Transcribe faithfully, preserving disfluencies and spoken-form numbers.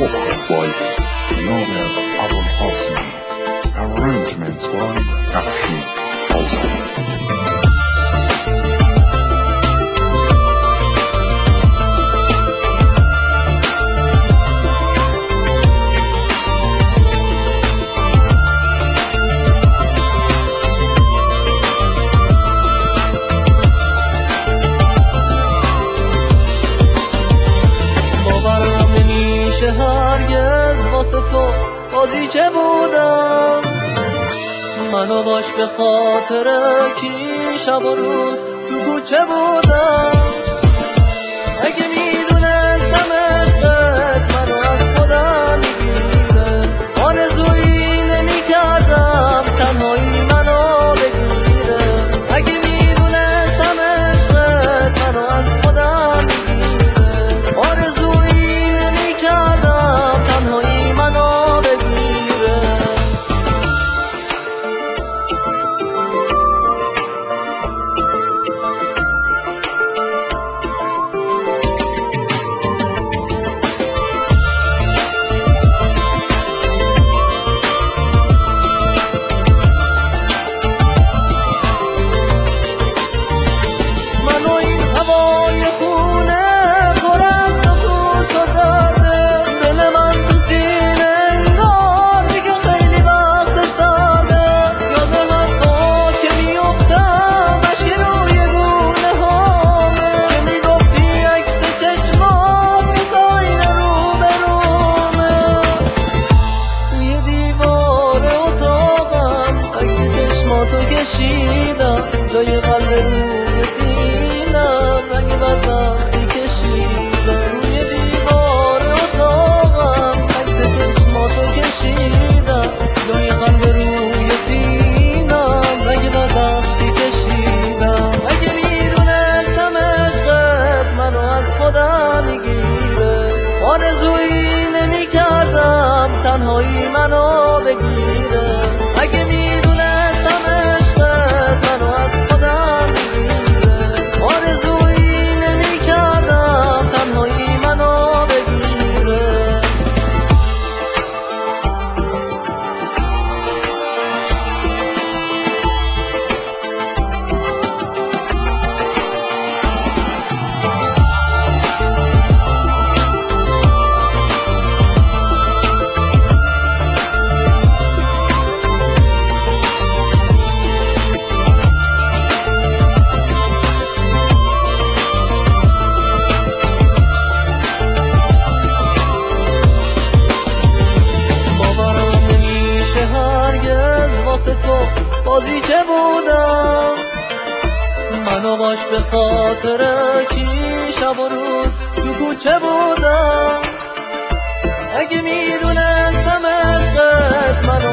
Warcraft by Nader Abulhasmi. Arrangements by Afshin Ozan. هرگز واسه تو بازی چه بودم، منو باش به خاطر کی شب و روز تو کوچه بودم. اگه میدونستم عشقت منو از خودم میگیره، آرزویی نمیکردم تنهایی منو بگیره. اگه میدونستم عشقت منو از خودم میگیره، آرزویی نمیکردم تنهایی منو بگیره. تو کشیدم جای قلب روی سینم، رنگ بدبختی کشیدم روی دیوار اتاقم. عکس چشماتو کشیدم جای قلب روی سینم، رنگ بدبختی کشیدم. اگه میدونستم عشقت منو از خودم میگیره، آرزویی نمیکردم تنهایی منو بگیره. اگه میدونستم منو از خودم میگیره، آرزویی نمیکردم تنهایی منو بگیره. هرگز واسه تو بازی چه بودم، منو باش به خاطر کی شب و روز تو کوچه بودم. اگه میدونستم عشقت منو